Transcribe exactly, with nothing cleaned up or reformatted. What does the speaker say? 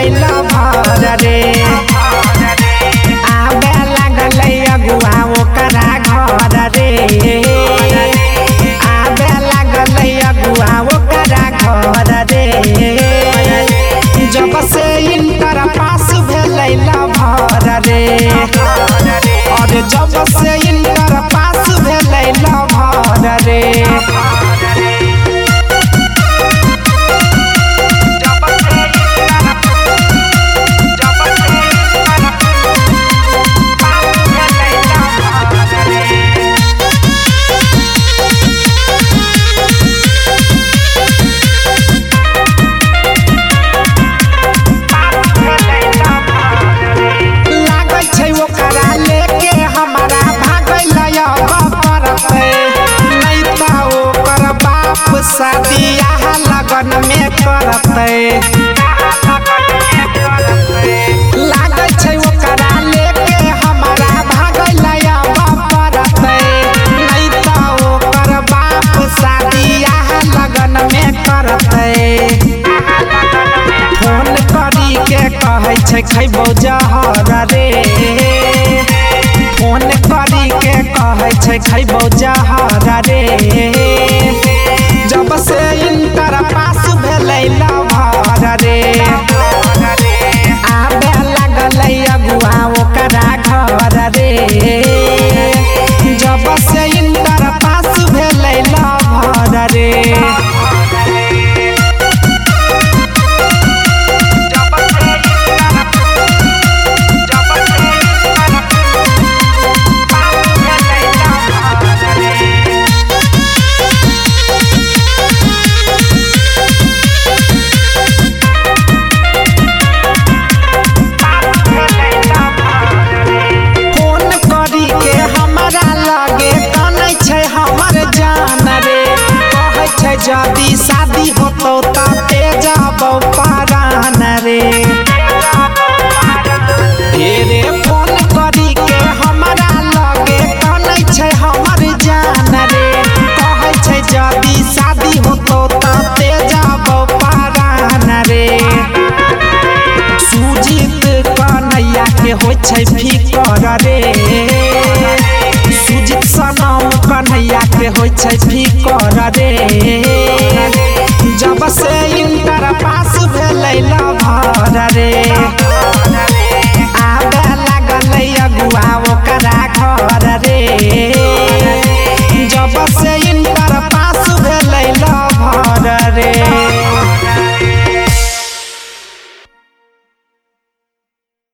भेलैला भर रे आबे लागलै अगुआ ओकरा घर रे आबे लागलै अगुआ ओकरा घर रे जब से इंटर पास भेलैला भर रे और जब से इंटर पास भेलैला भर रे शादिया लगन में करते लागे छै ओकरा लेके हमारा भागैला पड़ते नहीं तो ओकर बाप शादिया लगन में करते फोन करी के कहै छै खैबो जहर रे फोन करी के कहै छै खैबो जहर रे जब से इंटर पास भेलैला भर रे आबे लागलै अगुआ ओकरा घर रे जब से इंटर पास भेलैला भर रे जदी शादी होतो ताते जाबो पारान रे रे फोन करी के हमरा लगे कनै छै हमर जान रे कहै छै जदी शादी होतो ताते जाबो पारान रे सुजीत कन्हैया के होय छै फिकर रे सुजीत सनम कन्हैया के होय छै फिकर